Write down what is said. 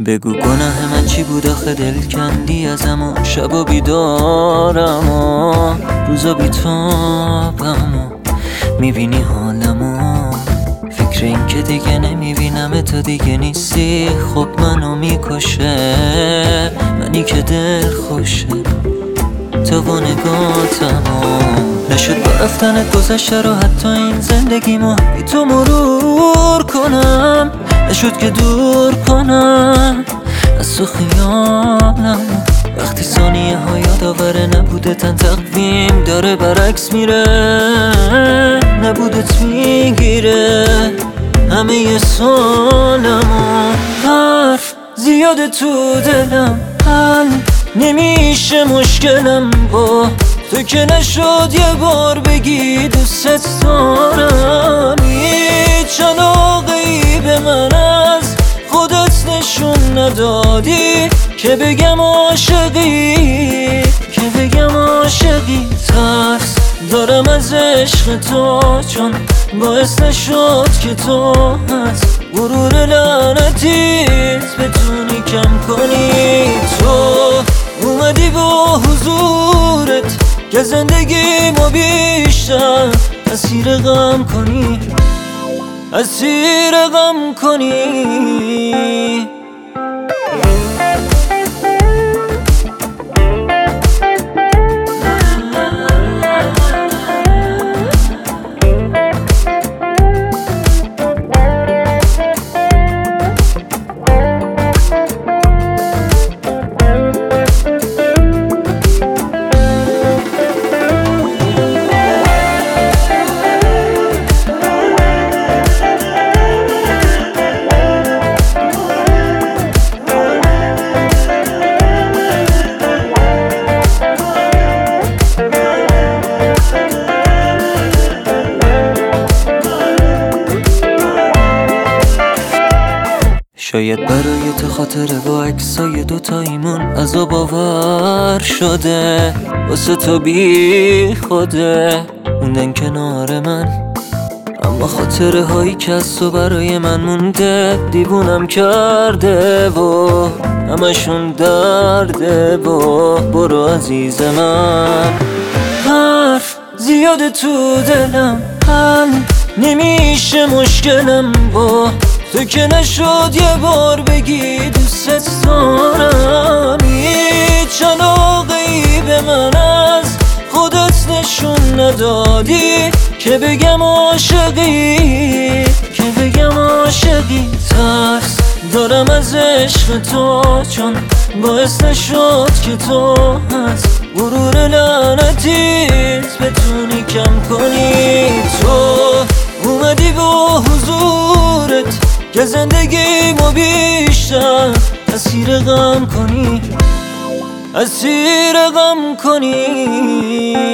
بگو گناه من چی بود آخه دل کندی ازم و شبا بیدارم و روزا بیتابم و میبینی حالمو. فکر این که دیگه نمیبینم تو دیگه نیستی خب منو میکشه، منی که دل خوشه تو با نگاتمو. نشد با رفتنت گذشته رو حتی این زندگیمو بی تو مرور کنم، نشد که دور کنم از تو خیالم. وقتی ثانیه ها یادآوره نبوده تن تقویم داره برعکس میره، نبودت میگیره همه سالمو. حرف زیاده تو دلم حل نمیشه مشکلم با تو که نشد یه بار بگی دوست دارم. هیچ علاقه‌ای به من از خودت نشون ندادی که بگم عاشقی، که بگم عاشقی. ترس دارم از عشق تو چون باعث نشد که تو از غرور لعنتیت بتونی کم کنی. تو اومدی با حضورت که زندگی ما بیشتر اسیر غم کنی، اسیر غم کنی. شاید برای تو خاطره با عکسای دوتاییمون عذاب آور شده، واسه تو بی خوده موندن کنار من. اما خاطره هایی که از تو برای من مونده دیوونم کرده و همشون درده و برو عزیز من. حرف زیاده تو دلم حل نمیشه مشکلم با تو که نشد یه بار بگی دوست دارم. هیچ علاقه‌ای به من از خودت نشون ندادی که بگم عاشقی، که بگم عاشقی. ترس دارم از عشق تو چون باعث نشد که تو از غرور لعنتیت بتونی کم کنی. تو اومدی با حضورت که زندگی ما بیشتر اسیر غم کنی، اسیر غم کنی.